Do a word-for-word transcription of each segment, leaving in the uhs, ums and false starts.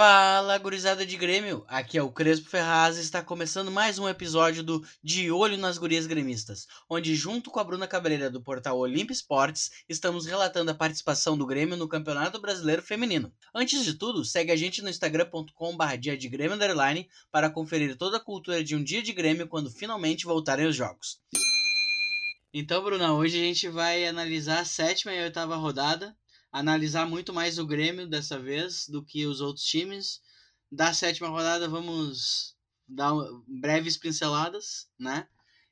Fala, gurizada de Grêmio, aqui é o Crespo Ferraz e está começando mais um episódio do De Olho nas Gurias Gremistas, onde junto com a Bruna Cabreira do portal Olimpo Esportes, estamos relatando a participação do Grêmio no Campeonato Brasileiro Feminino. Antes de tudo, segue a gente no instagram ponto com barra dia de Grêmio underline para conferir toda a cultura de um dia de Grêmio quando finalmente voltarem os jogos. Então, Bruna, hoje a gente vai analisar a sétima e a oitava rodada, analisar muito mais o Grêmio dessa vez do que os outros times. Da sétima rodada vamos dar breves pinceladas, né?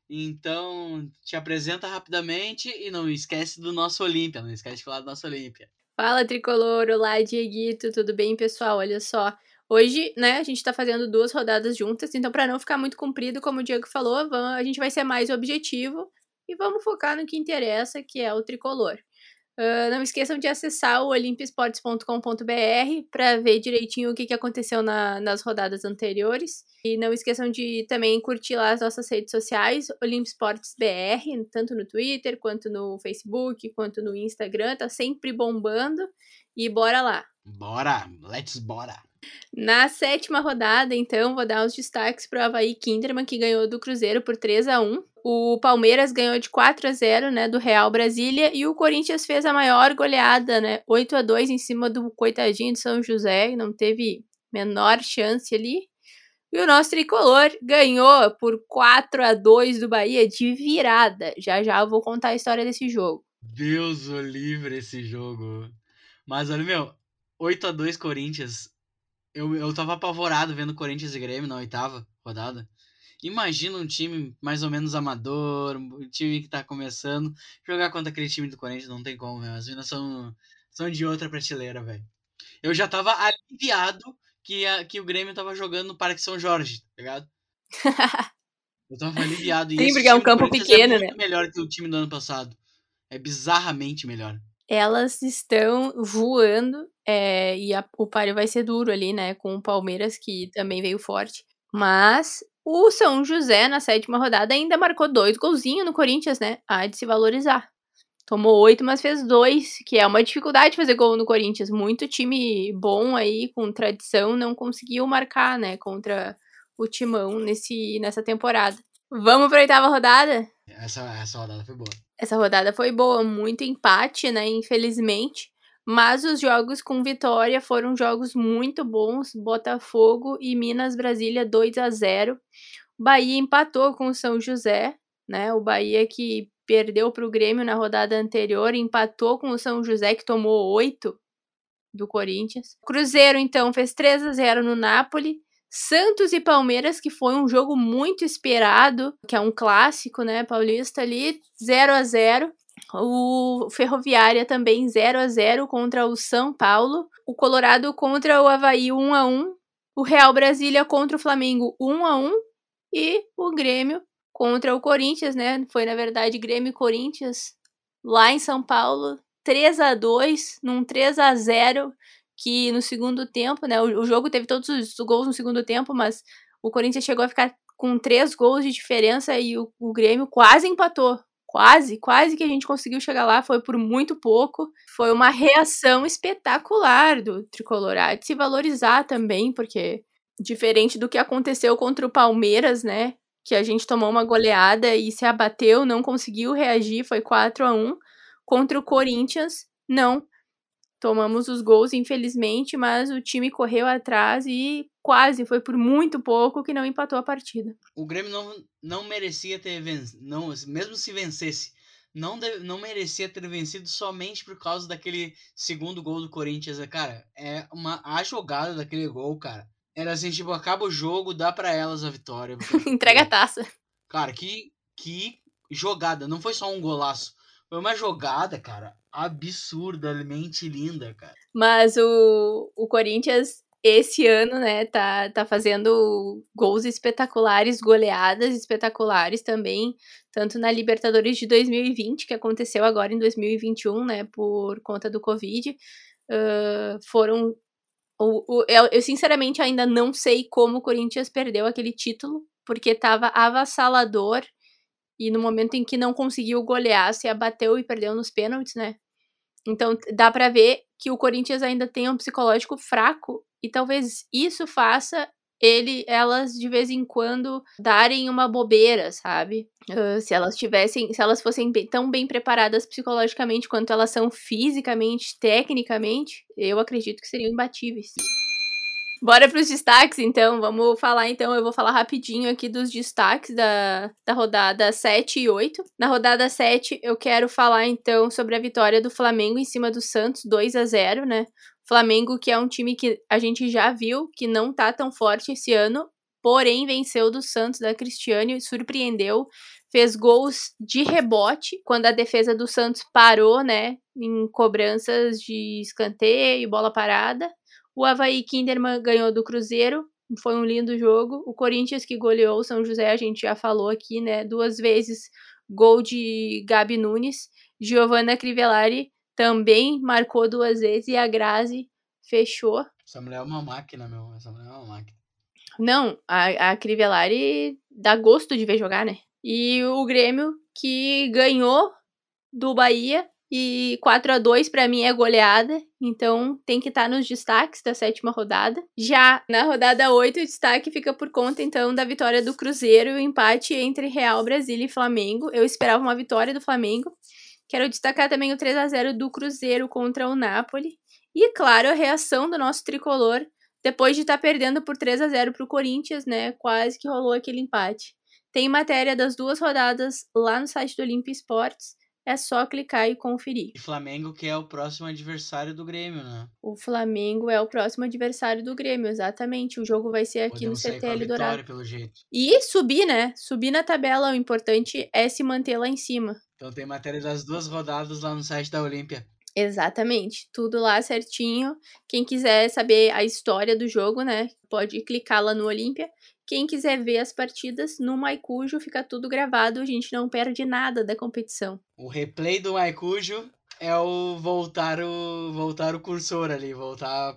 Então, te apresenta rapidamente e não esquece do nosso Olímpia, não esquece de falar do nosso Olímpia. Fala, Tricolor! Olá, Dieguito! Tudo bem, pessoal? Olha só, hoje, né, a gente tá fazendo duas rodadas juntas, então para não ficar muito comprido, como o Diego falou, a gente vai ser mais objetivo e vamos focar no que interessa, que é o Tricolor. Uh, não esqueçam de acessar o olimpo esportes ponto com ponto b r para ver direitinho o que, que aconteceu na, nas rodadas anteriores. E não esqueçam de também curtir lá as nossas redes sociais, Olimpo Esportes B R, tanto no Twitter, quanto no Facebook, quanto no Instagram. Tá sempre bombando. E bora lá! Bora! Let's bora! Na sétima rodada, então, vou dar os destaques para o Avaí Kinderman, que ganhou do Cruzeiro por três a um. O Palmeiras ganhou de quatro a zero, né, do Real Brasília. E o Corinthians fez a maior goleada, né, oito a dois em cima do coitadinho de São José, não teve menor chance ali. E o nosso Tricolor ganhou por quatro a dois do Bahia de virada. Já já eu vou contar a história desse jogo. Deus o livre esse jogo. Mas olha, meu, oito a dois Corinthians. Eu, eu tava apavorado vendo Corinthians e Grêmio na oitava rodada. Imagina um time mais ou menos amador, um time que tá começando. Jogar contra aquele time do Corinthians não tem como, meu. As meninas são, são de outra prateleira, velho. Eu já tava aliviado que, a, que o Grêmio tava jogando no Parque São Jorge, tá ligado? Eu tava aliviado. E Sim, esse porque é um time do campo Corinthians é pequeno, muito né? melhor que o time do ano passado. É bizarramente melhor. Elas estão voando, é, e a, o páreo vai ser duro ali, né, com o Palmeiras, que também veio forte. Mas o São José, na sétima rodada, ainda marcou dois golzinhos no Corinthians, né, há de se valorizar. Tomou oito, mas fez dois, que é uma dificuldade fazer gol no Corinthians. Muito time bom aí, com tradição, não conseguiu marcar, né, contra o Timão nesse, nessa temporada. Vamos para a oitava rodada? Essa, essa rodada foi boa. Essa rodada foi boa, muito empate, né, infelizmente, mas os jogos com vitória foram jogos muito bons, Botafogo e Minas Brasília dois a zero, Bahia empatou com o São José, né, o Bahia que perdeu para o Grêmio na rodada anterior, empatou com o São José que tomou oito do Corinthians, Cruzeiro então fez três a zero no Napoli, Santos e Palmeiras, que foi um jogo muito esperado, que é um clássico, né, paulista ali, zero a zero. O Ferroviária também zero a zero contra o São Paulo. O Colorado contra o Avaí um a um. O Real Brasília contra o Flamengo um a um. E o Grêmio contra o Corinthians, né, foi na verdade Grêmio e Corinthians lá em São Paulo, três a dois, num três a zero, que no segundo tempo, né, o, o jogo teve todos os gols no segundo tempo, mas o Corinthians chegou a ficar com três gols de diferença e o, o Grêmio quase empatou. Quase, quase que a gente conseguiu chegar lá, foi por muito pouco. Foi uma reação espetacular do Tricolor. Há de se valorizar também, porque diferente do que aconteceu contra o Palmeiras, né, que a gente tomou uma goleada e se abateu, não conseguiu reagir, foi quatro a um. Contra o Corinthians, não. Tomamos os gols, infelizmente, mas o time correu atrás e quase, foi por muito pouco que não empatou a partida. O Grêmio não, não merecia ter vencido, não, mesmo se vencesse, não, de, não merecia ter vencido somente por causa daquele segundo gol do Corinthians. Cara, é uma, a jogada daquele gol, cara, era assim, tipo, acaba o jogo, dá pra elas a vitória. Entrega a taça. Cara, que, que jogada, não foi só um golaço, foi uma jogada, cara, absurdamente linda, cara. Mas o, o Corinthians, esse ano, né, tá, tá fazendo gols espetaculares, goleadas espetaculares também, tanto na Libertadores de dois mil e vinte, que aconteceu agora em dois mil e vinte e um, né, por conta do Covid, uh, foram... O, o, eu, eu, sinceramente, ainda não sei como o Corinthians perdeu aquele título, porque tava avassalador, e no momento em que não conseguiu golear, se abateu e perdeu nos pênaltis, né? Então dá pra ver que o Corinthians ainda tem um psicológico fraco e talvez isso faça ele, elas de vez em quando darem uma bobeira, sabe? Uh, se elas tivessem, se elas fossem bem, tão bem preparadas psicologicamente quanto elas são fisicamente, tecnicamente, eu acredito que seriam imbatíveis. Bora para os destaques, então. Vamos falar, então. Eu vou falar rapidinho aqui dos destaques da, da rodada sete e oito. Na rodada sete, eu quero falar, então, sobre a vitória do Flamengo em cima do Santos, dois a zero, né? Flamengo, que é um time que a gente já viu que não tá tão forte esse ano, porém venceu do Santos, da Cristiane, surpreendeu. Fez gols de rebote, quando a defesa do Santos parou, né? Em cobranças de escanteio, bola parada. O Avaí Kinderman ganhou do Cruzeiro, foi um lindo jogo. O Corinthians que goleou o São José, a gente já falou aqui, né? Duas vezes gol de Gabi Nunes. Giovanna Crivellari também marcou duas vezes e a Grazi fechou. Essa mulher é uma máquina, meu. Essa mulher é uma máquina. Não, a, a Crivellari dá gosto de ver jogar, né? E o Grêmio que ganhou do Bahia. E quatro a dois pra mim é goleada, então tem que estar tá nos destaques da sétima rodada. Já na rodada oito, o destaque fica por conta, então, da vitória do Cruzeiro e o empate entre Real, Brasília e Flamengo. Eu esperava uma vitória do Flamengo. Quero destacar também o três a zero do Cruzeiro contra o Napoli. E, claro, a reação do nosso tricolor, depois de estar tá perdendo por três a zero pro Corinthians, né? Quase que rolou aquele empate. Tem matéria das duas rodadas lá no site do Olimpo Esportes. É só clicar e conferir. E Flamengo que é o próximo adversário do Grêmio, né? O Flamengo é o próximo adversário do Grêmio, exatamente. O jogo vai ser aqui Podemos no C T L sair com a Dourado. vitória, pelo jeito. E subir, né? Subir na tabela. O importante é se manter lá em cima. Então tem matéria das duas rodadas lá no site da Olímpia. Exatamente. Tudo lá certinho. Quem quiser saber a história do jogo, né? Pode clicar lá no Olímpia. Quem quiser ver as partidas, no Maicujo fica tudo gravado, a gente não perde nada da competição. O replay do Maicujo é o voltar o voltar o cursor ali, voltar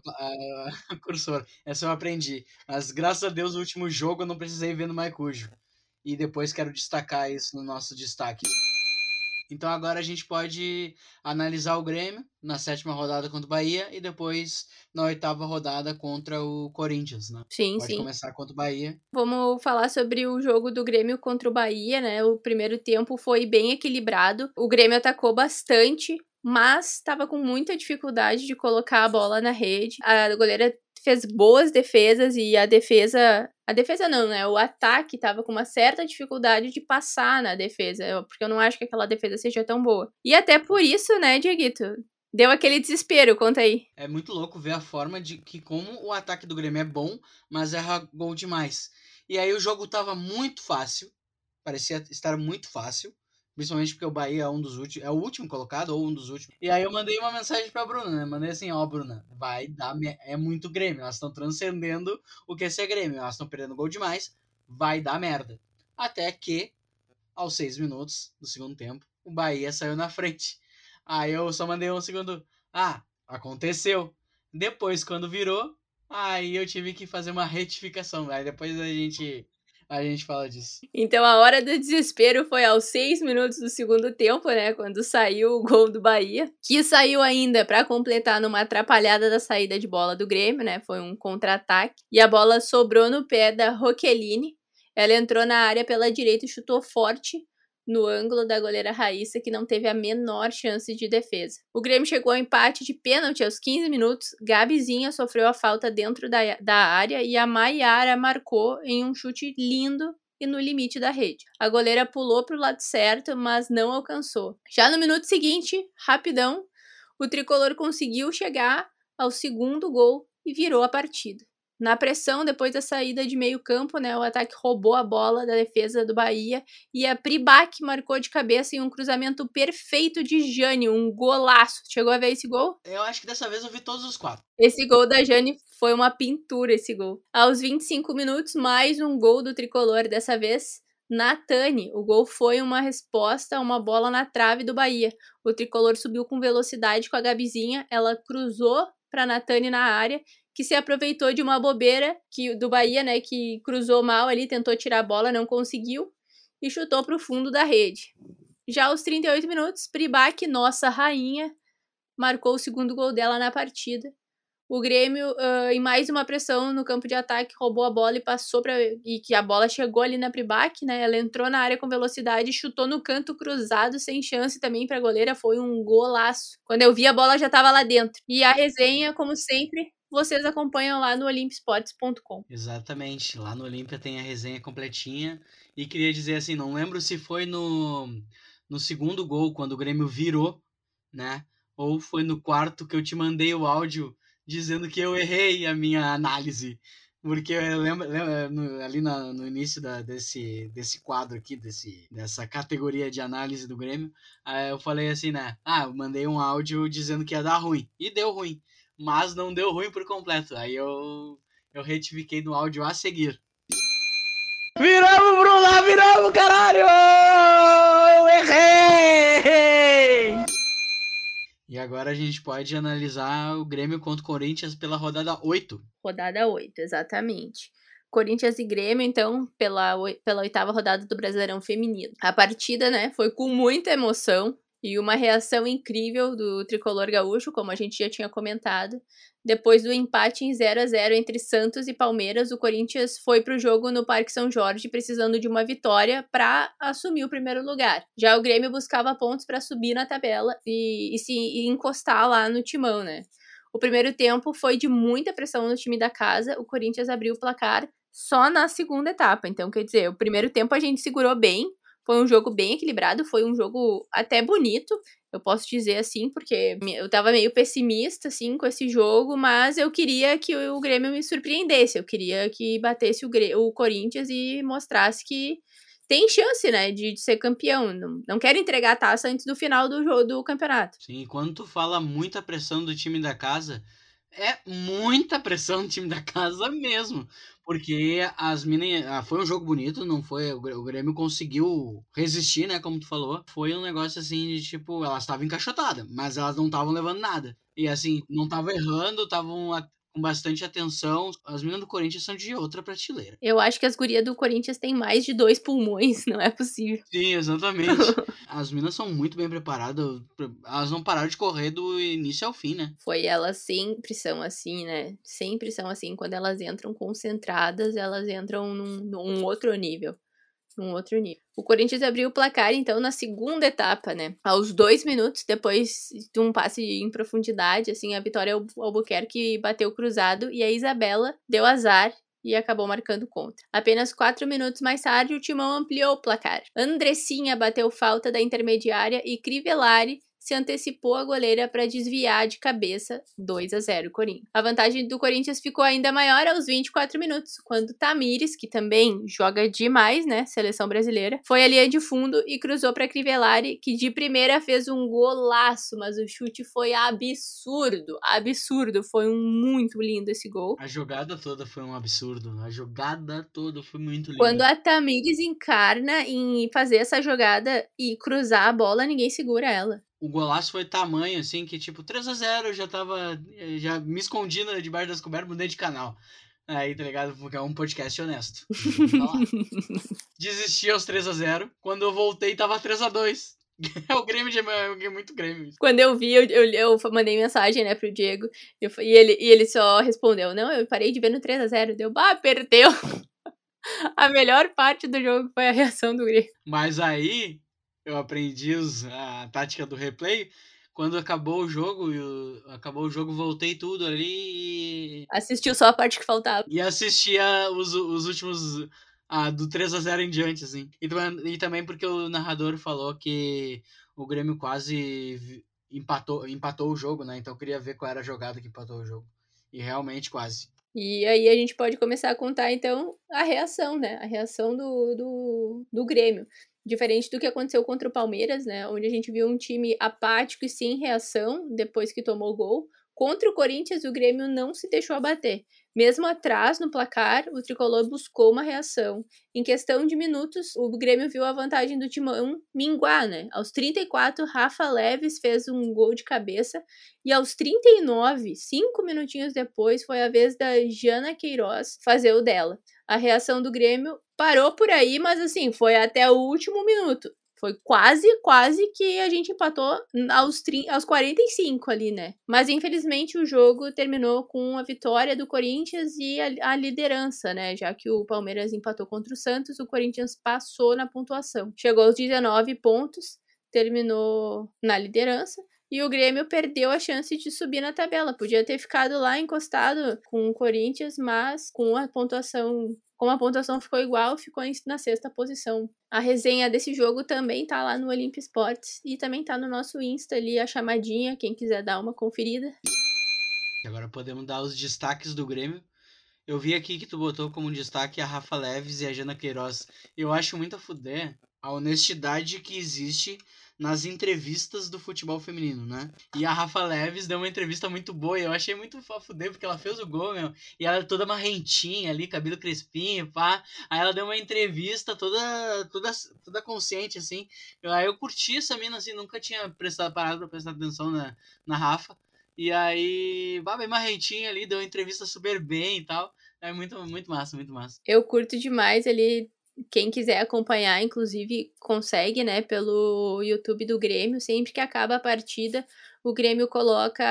o cursor. Essa eu aprendi. Mas graças a Deus, o último jogo eu não precisei ver no Maicujo. E depois quero destacar isso no nosso destaque. Então agora a gente pode analisar o Grêmio na sétima rodada contra o Bahia e depois na oitava rodada contra o Corinthians, né? Sim, pode sim. começar contra o Bahia. Vamos falar sobre o jogo do Grêmio contra o Bahia, né? O primeiro tempo foi bem equilibrado. O Grêmio atacou bastante, mas estava com muita dificuldade de colocar a bola na rede. A goleira fez boas defesas e a defesa... A defesa não, né? O ataque tava com uma certa dificuldade de passar na defesa, porque eu não acho que aquela defesa seja tão boa. E até por isso, né, Dieguito? Deu aquele desespero, conta aí. É muito louco ver a forma de que como o ataque do Grêmio é bom, mas erra gol demais. E aí o jogo tava muito fácil, parecia estar muito fácil, principalmente porque o Bahia é um dos últimos, é o último colocado ou um dos últimos. E aí eu mandei uma mensagem pra Bruna, né? Mandei assim, ó, Bruna, vai dar, é muito Grêmio, elas estão transcendendo o que é ser Grêmio, elas estão perdendo gol demais, vai dar merda. Até que, aos seis minutos do segundo tempo, o Bahia saiu na frente. Aí eu só mandei um segundo, ah, aconteceu. Depois, quando virou, aí eu tive que fazer uma retificação. Aí depois a gente, a gente fala disso. Então a hora do desespero foi aos seis minutos do segundo tempo, né? Quando saiu o gol do Bahia. Que saiu ainda para completar numa atrapalhada da saída de bola do Grêmio, né? Foi um contra-ataque. E a bola sobrou no pé da Roqueline. Ela entrou na área pela direita e chutou forte no ângulo da goleira Raíssa, que não teve a menor chance de defesa. O Grêmio chegou ao empate de pênalti aos quinze minutos, Gabizinha sofreu a falta dentro da, da área e a Maiara marcou em um chute lindo e no limite da rede. A goleira pulou para o lado certo, mas não alcançou. Já no minuto seguinte, rapidão, o tricolor conseguiu chegar ao segundo gol e virou a partida. Na pressão, depois da saída de meio campo, né, o ataque roubou a bola da defesa do Bahia e a Pribac marcou de cabeça em um cruzamento perfeito de Jane, um golaço. Chegou a ver esse gol? Eu acho que dessa vez eu vi todos os quatro. Esse gol da Jane foi uma pintura, esse gol. Aos vinte e cinco minutos, mais um gol do tricolor, dessa vez Natane. O gol foi uma resposta a uma bola na trave do Bahia. O tricolor subiu com velocidade com a Gabizinha, ela cruzou para Natane na área, que se aproveitou de uma bobeira que, do Bahia, né, que cruzou mal ali, tentou tirar a bola, não conseguiu, e chutou para o fundo da rede. Já aos trinta e oito minutos, Pribac, nossa rainha, marcou o segundo gol dela na partida. O Grêmio, uh, em mais uma pressão no campo de ataque, roubou a bola e passou para e que a bola chegou ali na Pribac, né? Ela entrou na área com velocidade, chutou no canto cruzado, sem chance também para a goleira, foi um golaço. Quando eu vi a bola já estava lá dentro. E a resenha, como sempre, vocês acompanham lá no olympia sports ponto com. Exatamente, lá no Olímpia tem a resenha completinha. E queria dizer assim, não lembro se foi no, no segundo gol, quando o Grêmio virou, né? Ou foi no quarto que eu te mandei o áudio dizendo que eu errei a minha análise. Porque eu lembro, lembro no, ali no, no início da, desse, desse quadro aqui, desse, dessa categoria de análise do Grêmio, aí eu falei assim, né? Ah, eu mandei um áudio dizendo que ia dar ruim. E deu ruim. Mas não deu ruim por completo. Aí eu, eu retifiquei no áudio a seguir. Viramos, Bruna! Viramos, caralho! Eu errei! E agora a gente pode analisar o Grêmio contra o Corinthians pela rodada oito. Rodada oito, exatamente. Corinthians e Grêmio, então, pela, pela oitava rodada do Brasileirão Feminino. A partida, né, foi com muita emoção e uma reação incrível do tricolor gaúcho, como a gente já tinha comentado. Depois do empate em zero a zero entre Santos e Palmeiras, o Corinthians foi para o jogo no Parque São Jorge precisando de uma vitória para assumir o primeiro lugar. Já o Grêmio buscava pontos para subir na tabela e, e se e encostar lá no timão, né? O primeiro tempo foi de muita pressão no time da casa, o Corinthians abriu o placar só na segunda etapa. Então, quer dizer, o primeiro tempo a gente segurou bem, foi um jogo bem equilibrado, foi um jogo até bonito, eu posso dizer assim, porque eu tava meio pessimista, assim, com esse jogo, mas eu queria que o Grêmio me surpreendesse, eu queria que batesse o, Grêmio, o Corinthians e mostrasse que tem chance, né, de, de ser campeão. Não, não quero entregar a taça antes do final do, jogo, do campeonato. Sim, quando tu fala muita pressão do time da casa, é muita pressão do time da casa mesmo. Porque as minas. Ah, foi um jogo bonito, não foi? O Grêmio conseguiu resistir, né? Como tu falou. Foi um negócio assim de tipo, elas estavam encaixotadas, mas elas não estavam levando nada. E assim, não estavam errando, estavam com bastante atenção. As meninas do Corinthians são de outra prateleira. Eu acho que as gurias do Corinthians têm mais de dois pulmões, não é possível. Sim, exatamente. As meninas são muito bem preparadas. Elas não pararam de correr do início ao fim, né? Foi, elas sempre são assim, né? Sempre são assim. Quando elas entram concentradas, elas entram num, num outro nível. Num outro nível. O Corinthians abriu o placar, então, na segunda etapa, né? Aos dois minutos, depois de um passe em profundidade, assim, a Vitória Albuquerque bateu cruzado e a Isabela deu azar e acabou marcando contra. Apenas quatro minutos mais tarde, o Timão ampliou o placar. Andressinha bateu falta da intermediária e Crivellari se antecipou a goleira para desviar de cabeça, dois a zero Corinthians. A vantagem do Corinthians ficou ainda maior aos vinte e quatro minutos, quando Tamires, que também joga demais, né, seleção brasileira, foi a linha de fundo e cruzou para Crivellari, que de primeira fez um golaço, mas o chute foi absurdo, absurdo, foi um muito lindo esse gol. A jogada toda foi um absurdo, a jogada toda foi muito linda. Quando a Tamires encarna em fazer essa jogada e cruzar a bola, ninguém segura ela. O golaço foi tamanho, assim, que tipo, três a zero, eu já tava, já me escondi debaixo das cobertas, mudei de canal. Aí, tá ligado? Porque é um podcast honesto. Desisti aos três a zero, quando eu voltei tava três a dois. O Grêmio de, é muito Grêmio. Quando eu vi, eu, eu, eu mandei mensagem, né, pro Diego, eu, e, ele, e ele só respondeu, não, eu parei de ver no três a zero, deu, bah, perdeu. A melhor parte do jogo foi a reação do Grêmio. Mas aí, eu aprendi os, a tática do replay. Quando acabou o jogo, eu, acabou o jogo, voltei tudo ali e... Assistiu só a parte que faltava. E assistia os, os últimos... Ah, do três a zero em diante, assim. E, e também porque o narrador falou que o Grêmio quase empatou, empatou o jogo, né? Então eu queria ver qual era a jogada que empatou o jogo. E realmente quase. E aí a gente pode começar a contar, então, a reação, né? A reação do, do, do Grêmio. Diferente do que aconteceu contra o Palmeiras, né? Onde a gente viu um time apático e sem reação depois que tomou o gol. Contra o Corinthians, o Grêmio não se deixou abater. Mesmo atrás no placar, o tricolor buscou uma reação. Em questão de minutos, o Grêmio viu a vantagem do Timão minguar, né? Aos trinta e quatro, Rafa Leves fez um gol de cabeça. E aos trinta e nove, cinco minutinhos depois, foi a vez da Jana Queiroz fazer o dela. A reação do Grêmio parou por aí, mas assim, foi até o último minuto. Foi quase, quase que a gente empatou aos, trinta, aos quarenta e cinco ali, né? Mas infelizmente o jogo terminou com a vitória do Corinthians e a, a liderança, né? Já que o Palmeiras empatou contra o Santos, o Corinthians passou na pontuação. Chegou aos dezenove pontos, terminou na liderança. E o Grêmio perdeu a chance de subir na tabela. Podia ter ficado lá encostado com o Corinthians, mas com a pontuação, como a pontuação ficou igual, ficou na sexta posição. A resenha desse jogo também tá lá no Olimp Esportes e também tá no nosso Insta ali, a chamadinha, quem quiser dar uma conferida. Agora podemos dar os destaques do Grêmio. Eu vi aqui que tu botou como destaque a Rafa Leves e a Jana Queiroz. Eu acho muito a fuder a honestidade que existe nas entrevistas do futebol feminino, né? E a Rafa Leves deu uma entrevista muito boa e eu achei muito a fuder porque ela fez o gol, meu. E ela é toda marrentinha ali, cabelo crespinho, pá. Aí ela deu uma entrevista toda, toda, toda consciente, assim. Eu, aí eu curti essa mina, assim, nunca tinha prestado, parado pra prestar atenção na, na Rafa. E aí, bah, bem marrentinha ali, deu uma entrevista super bem e tal. É muito, muito massa, muito massa. Eu curto demais ele. Quem quiser acompanhar, inclusive, consegue, né, pelo YouTube do Grêmio. Sempre que acaba a partida, o Grêmio coloca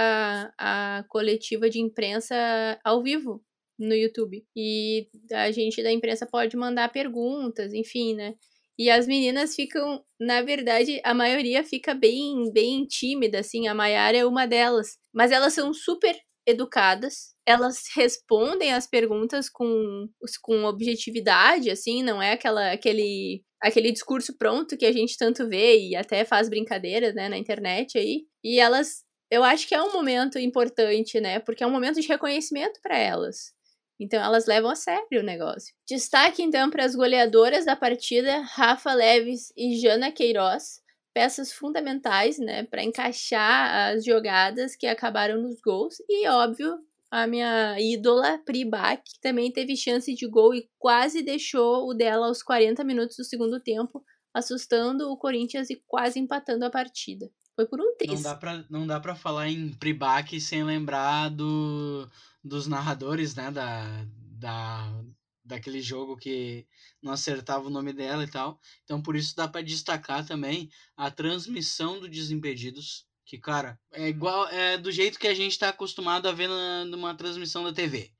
a, a coletiva de imprensa ao vivo no YouTube. E a gente da imprensa pode mandar perguntas, enfim, né? E as meninas ficam, na verdade, a maioria fica bem, bem tímida, assim. A Maiara é uma delas. Mas elas são super educadas, elas respondem as perguntas com, com objetividade, assim, não é aquela, aquele, aquele discurso pronto que a gente tanto vê e até faz brincadeiras, né, na internet aí. E elas, eu acho que é um momento importante, né, porque é um momento de reconhecimento para elas. Então elas levam a sério o negócio. Destaque então para as goleadoras da partida, Rafa Leves e Jana Queiroz. Peças fundamentais, né, para encaixar as jogadas que acabaram nos gols. E, óbvio, a minha ídola, Pri Bach, também teve chance de gol e quase deixou o dela aos quarenta minutos do segundo tempo, assustando o Corinthians e quase empatando a partida. Foi por um triz. Não dá pra, não dá pra falar em Pribac sem lembrar do, dos narradores, né, da, da, daquele jogo que não acertava o nome dela e tal. Então, por isso dá pra destacar também a transmissão do Desimpedidos, que, cara, é igual, é do jeito que a gente tá acostumado a ver na, numa transmissão da T V.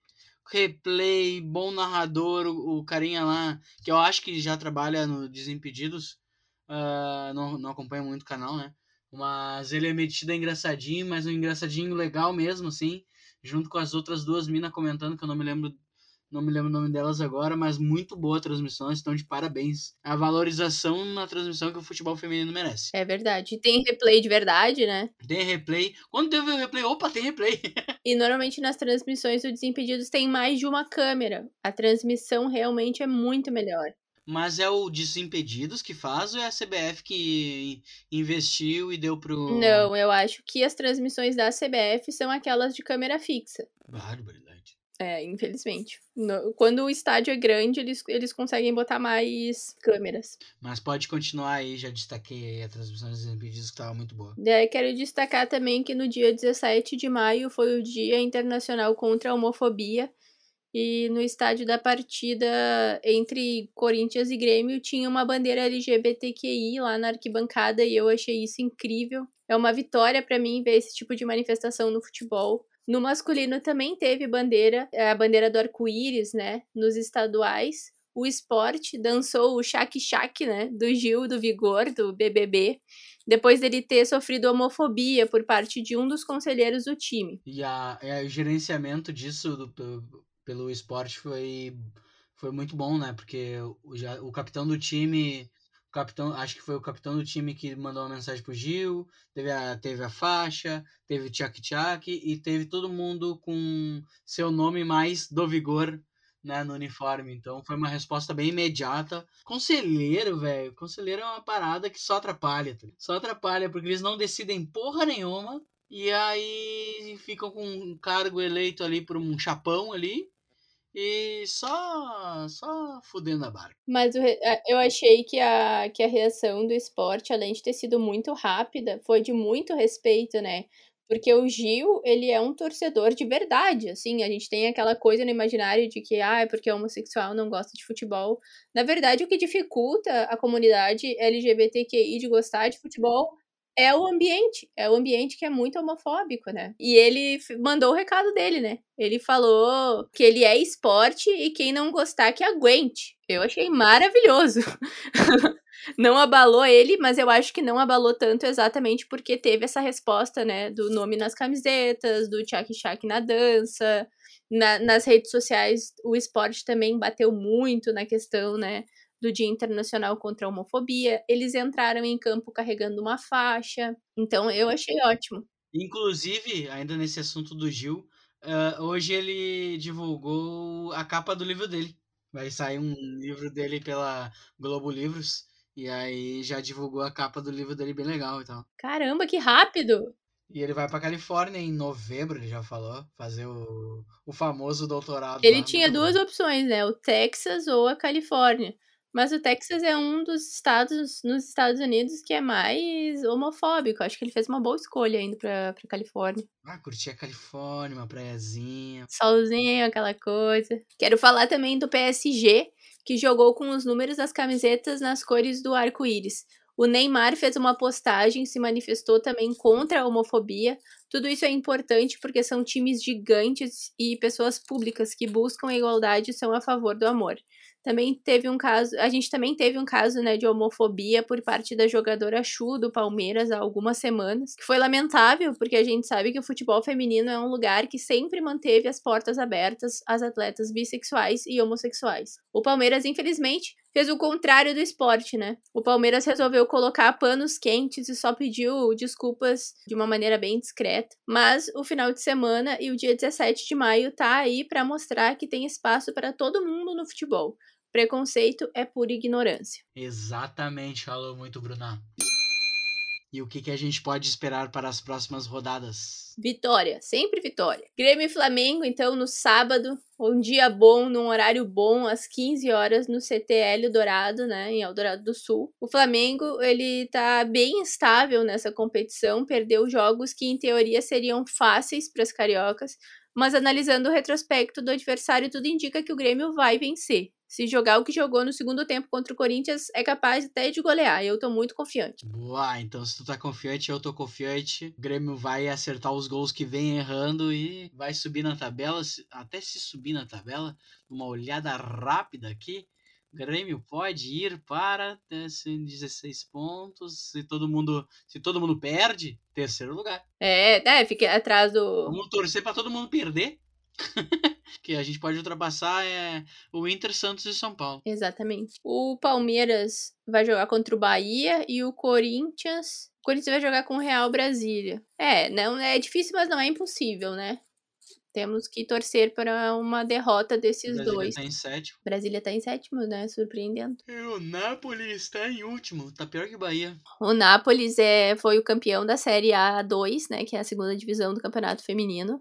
Replay, bom narrador, o, o carinha lá, que eu acho que já trabalha no Desimpedidos, uh, não, não acompanha muito o canal, né? Mas ele é metido a engraçadinho, mas um engraçadinho legal mesmo, assim. Junto com as outras duas minas comentando, que eu não me lembro não me lembro o nome delas agora, mas muito boa a transmissão, estão de parabéns. A valorização na transmissão que o futebol feminino merece. É verdade. Tem replay de verdade, né? Tem replay. Quando teve o replay, opa, tem replay. E normalmente nas transmissões do Desimpedidos tem mais de uma câmera. A transmissão realmente é muito melhor. Mas é o Desimpedidos que faz ou é a C B F que investiu e deu pro... Não, eu acho que as transmissões da C B F são aquelas de câmera fixa. Barbaridade. É, infelizmente. No, quando o estádio é grande, eles, eles conseguem botar mais câmeras. Mas pode continuar aí, já destaquei aí a transmissão dos Desimpedidos que estava muito boa. Daí quero destacar também que no dia dezessete de maio foi o Dia Internacional contra a Homofobia. E no estádio da partida entre Corinthians e Grêmio tinha uma bandeira L G B T Q I lá na arquibancada e eu achei isso incrível. É uma vitória para mim ver esse tipo de manifestação no futebol. No masculino também teve bandeira, a bandeira do arco-íris, né, nos estaduais. O Sport dançou o Shaq Shaq, né, do Gil, do Vigor, do B B B, depois dele ter sofrido homofobia por parte de um dos conselheiros do time. E a, a, o gerenciamento disso do, do, pelo esporte foi, foi muito bom, né? Porque o, já, o capitão do time, o capitão, acho que foi o capitão do time que mandou uma mensagem pro Gil, teve a, teve a faixa, teve o Tchak Tchak e teve todo mundo com seu nome mais do Vigor, né, no uniforme. Então foi uma resposta bem imediata. Conselheiro, velho, conselheiro é uma parada que só atrapalha, tá? Só atrapalha, porque eles não decidem porra nenhuma. E aí ficam com um cargo eleito ali por um chapão ali e só só fudendo a barca. Mas eu achei que a, que a reação do esporte, além de ter sido muito rápida, foi de muito respeito, né? Porque o Gil, ele é um torcedor de verdade, assim, a gente tem aquela coisa no imaginário de que, ah, é porque é homossexual, não gosta de futebol. Na verdade, o que dificulta a comunidade L G B T Q I de gostar de futebol é o ambiente, é o ambiente que é muito homofóbico, né? E ele f- mandou o recado dele, né? Ele falou que ele é esporte e quem não gostar que aguente. Eu achei maravilhoso. Não abalou ele, mas eu acho que não abalou tanto exatamente porque teve essa resposta, né, do nome nas camisetas, do tchak-tchak na dança, na, nas redes sociais o esporte também bateu muito na questão, né, do Dia Internacional contra a Homofobia. Eles entraram em campo carregando uma faixa, então eu achei ótimo. Inclusive, ainda nesse assunto do Gil, ah, hoje ele divulgou a capa do livro dele. Vai sair um livro dele pela Globo Livros. E aí já divulgou a capa do livro dele bem legal e tal. Caramba, que rápido! E ele vai pra Califórnia em novembro, ele já falou, fazer o, o famoso doutorado Ele lá. tinha Muito duas bom. opções, né? O Texas ou a Califórnia. Mas o Texas é um dos estados nos Estados Unidos que é mais homofóbico. Acho que ele fez uma boa escolha indo pra, pra Califórnia. Ah, curti a Califórnia, uma praiazinha. Solzinho, aquela coisa. Quero falar também do P S G, que jogou com os números das camisetas nas cores do arco-íris. O Neymar fez uma postagem, se manifestou também contra a homofobia. Tudo isso é importante porque são times gigantes e pessoas públicas que buscam a igualdade e são a favor do amor. Também teve um caso, a gente também teve um caso, né, de homofobia por parte da jogadora Chu do Palmeiras há algumas semanas, que foi lamentável, porque a gente sabe que o futebol feminino é um lugar que sempre manteve as portas abertas às atletas bissexuais e homossexuais. O Palmeiras, infelizmente, fez o contrário do esporte, né? O Palmeiras resolveu colocar panos quentes e só pediu desculpas de uma maneira bem discreta. Mas o final de semana e o dia dezessete de maio tá aí para mostrar que tem espaço para todo mundo no futebol. Preconceito é pura ignorância. Exatamente, falou muito, Bruna. E o que, que a gente pode esperar para as próximas rodadas? Vitória, sempre vitória. Grêmio e Flamengo, então, no sábado, um dia bom, num horário bom, às quinze horas, no C T L Dourado, né, em Eldorado do Sul. O Flamengo, ele tá bem instável nessa competição, perdeu jogos que, em teoria, seriam fáceis para as cariocas, mas analisando o retrospecto do adversário, tudo indica que o Grêmio vai vencer. Se jogar o que jogou no segundo tempo contra o Corinthians, é capaz até de golear. Eu tô muito confiante. Boa, então se tu tá confiante, eu tô confiante. O Grêmio vai acertar os gols que vem errando e vai subir na tabela. Até se subir na tabela, uma olhada rápida aqui. O Grêmio pode ir para dezesseis pontos. Se todo mundo, se todo mundo perde, terceiro lugar. É, é, fica atrás do. Vamos torcer para todo mundo perder. Que a gente pode ultrapassar é o Inter, Santos e São Paulo. Exatamente. O Palmeiras vai jogar contra o Bahia e o Corinthians. O Corinthians vai jogar com o Real Brasília. É, não é difícil, mas não é impossível, né? Temos que torcer para uma derrota desses Brasília dois. tá em sétimo. Brasília tá em sétimo, né? Surpreendendo. E o Napoli está em último. Tá pior que o Bahia. O Nápoles é, foi o campeão da Série A dois, né? Que é a segunda divisão do campeonato feminino.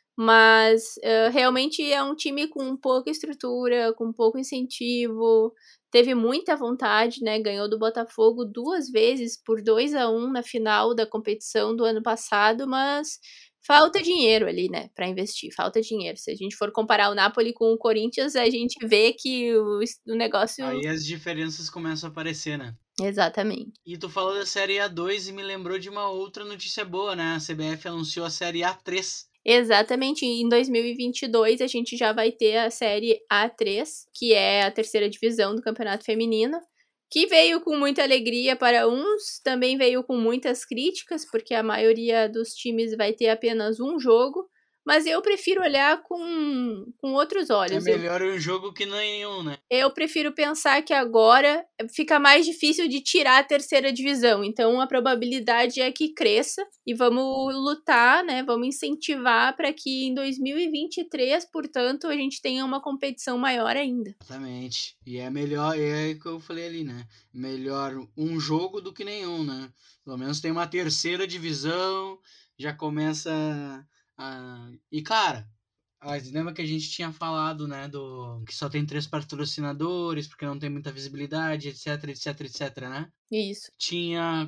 Mas uh, realmente é um time com pouca estrutura, com pouco incentivo. Teve muita vontade, né? Ganhou do Botafogo duas vezes por dois a um na final da competição do ano passado, mas falta dinheiro ali, né, para investir, falta dinheiro. Se a gente for comparar o Napoli com o Corinthians, a gente vê que o, o negócio. Aí as diferenças começam a aparecer, né? Exatamente. E tu falou da Série A dois e me lembrou de uma outra notícia boa, né? A C B F anunciou a Série A três. Exatamente, em dois mil e vinte e dois a gente já vai ter a Série A três, que é a terceira divisão do Campeonato Feminino, que veio com muita alegria para uns, também veio com muitas críticas, porque a maioria dos times vai ter apenas um jogo, mas eu prefiro olhar com, com outros É olhos. Eu, melhor um jogo que nenhum, né? eu prefiro pensar que agora fica mais difícil de tirar a terceira divisão, então a probabilidade é que cresça e vamos lutar, né? Vamos incentivar para que em dois mil e vinte e três, portanto, a gente tenha uma competição maior ainda. Exatamente. E é melhor, é o que eu falei ali, né? Melhor um jogo do que nenhum, né? Pelo menos tem uma terceira divisão, já começa a... E, cara, Ah, lembra que a gente tinha falado, né, do que só tem três patrocinadores, porque não tem muita visibilidade, etc, etc, etc, né? Isso. Tinha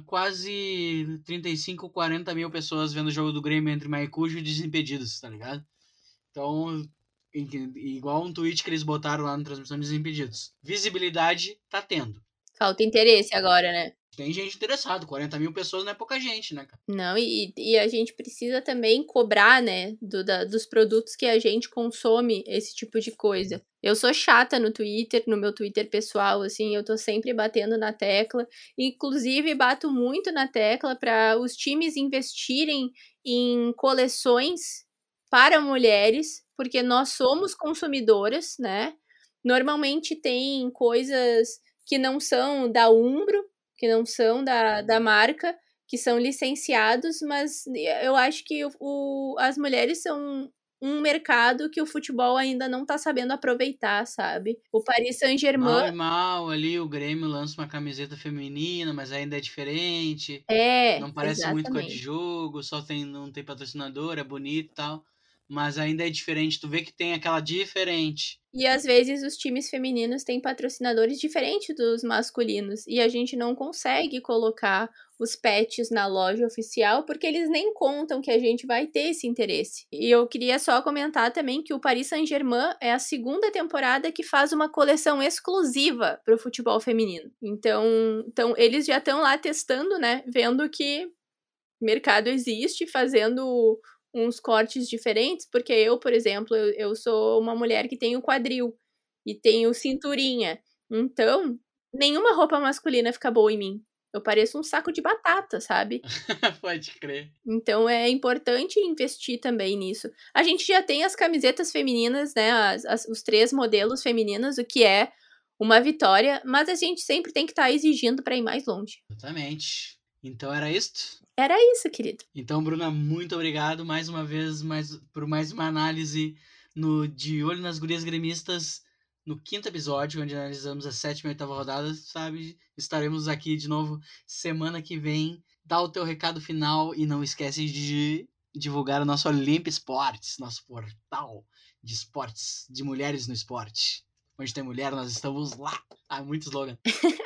quase trinta e cinco, quarenta mil pessoas vendo o jogo do Grêmio entre Maicujo e Desimpedidos, tá ligado? Então, igual um tweet que eles botaram lá na transmissão de Desimpedidos. Visibilidade tá tendo. Falta interesse agora, né? Tem gente interessada, quarenta mil pessoas não é pouca gente, né, cara? Não, e, e a gente precisa também cobrar, né, do, da, dos produtos que a gente consome esse tipo de coisa. Eu sou chata no Twitter, no meu Twitter pessoal, assim, eu tô sempre batendo na tecla. Inclusive, bato muito na tecla para os times investirem em coleções para mulheres, porque nós somos consumidoras, né? Normalmente tem coisas que não são da Umbro, que não são da, da marca, que são licenciados, mas eu acho que o, o, as mulheres são um mercado que o futebol ainda não tá sabendo aproveitar, sabe? O Paris Saint-Germain... Mal e mal, ali o Grêmio lança uma camiseta feminina, mas ainda é diferente. É, não parece exatamente. muito com a de jogo, só tem, não tem patrocinador, é bonito e tal. Mas ainda é diferente, tu vê que tem aquela diferente. E às vezes os times femininos têm patrocinadores diferentes dos masculinos. E a gente não consegue colocar os patches na loja oficial porque eles nem contam que a gente vai ter esse interesse. E eu queria só comentar também que o Paris Saint-Germain é a segunda temporada que faz uma coleção exclusiva para o futebol feminino. Então, então eles já estão lá testando, né? Vendo que mercado existe, fazendo uns cortes diferentes, porque eu, por exemplo, eu, eu sou uma mulher que tem o quadril e tenho cinturinha. Então, nenhuma roupa masculina fica boa em mim. Eu pareço um saco de batata, sabe? Pode crer. Então é importante investir também nisso. A gente já tem as camisetas femininas, né? As, as, os três modelos femininos, o que é uma vitória, mas a gente sempre tem que estar tá exigindo para ir mais longe. Exatamente. Então era isso? Era isso, querido. Então, Bruna, muito obrigado mais uma vez mais, por mais uma análise no De Olho nas Gurias Gremistas, no quinto episódio, onde analisamos a sétima e oitava rodada, sabe? Estaremos aqui de novo semana que vem. Dá o teu recado final e não esquece de divulgar o nosso Olimp Esportes, nosso portal de esportes, de mulheres no esporte. Onde tem mulher, nós estamos lá. Ah, muito slogan.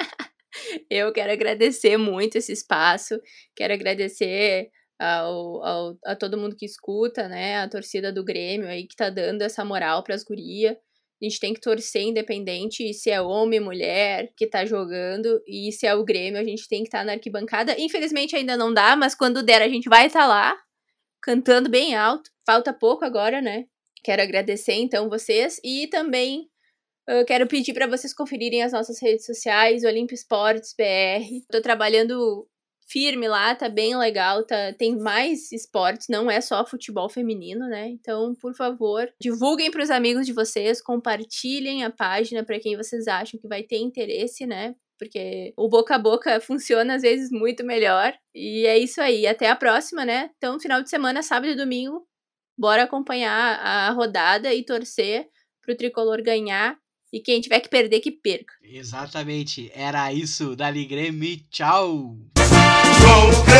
Eu quero agradecer muito esse espaço, quero agradecer ao, ao, a todo mundo que escuta, né, a torcida do Grêmio aí que tá dando essa moral pras gurias. A gente tem que torcer independente se é homem, mulher que tá jogando, e se é o Grêmio, a gente tem que estar tá na arquibancada. Infelizmente ainda não dá, mas quando der a gente vai estar tá lá, cantando bem alto. Falta pouco agora, né? Quero agradecer então vocês e também eu quero pedir para vocês conferirem as nossas redes sociais, Olimp Esportes B R. Tô trabalhando firme lá, tá bem legal, tá, tem mais esportes, não é só futebol feminino, né? Então, por favor, divulguem para os amigos de vocês, compartilhem a página para quem vocês acham que vai ter interesse, né? Porque o boca a boca funciona às vezes muito melhor. E é isso aí, até a próxima, né? Então, final de semana, sábado e domingo, bora acompanhar a rodada e torcer pro Tricolor ganhar. E quem tiver que perder, que perca. Exatamente. Era isso. Dali Grêmio. Tchau.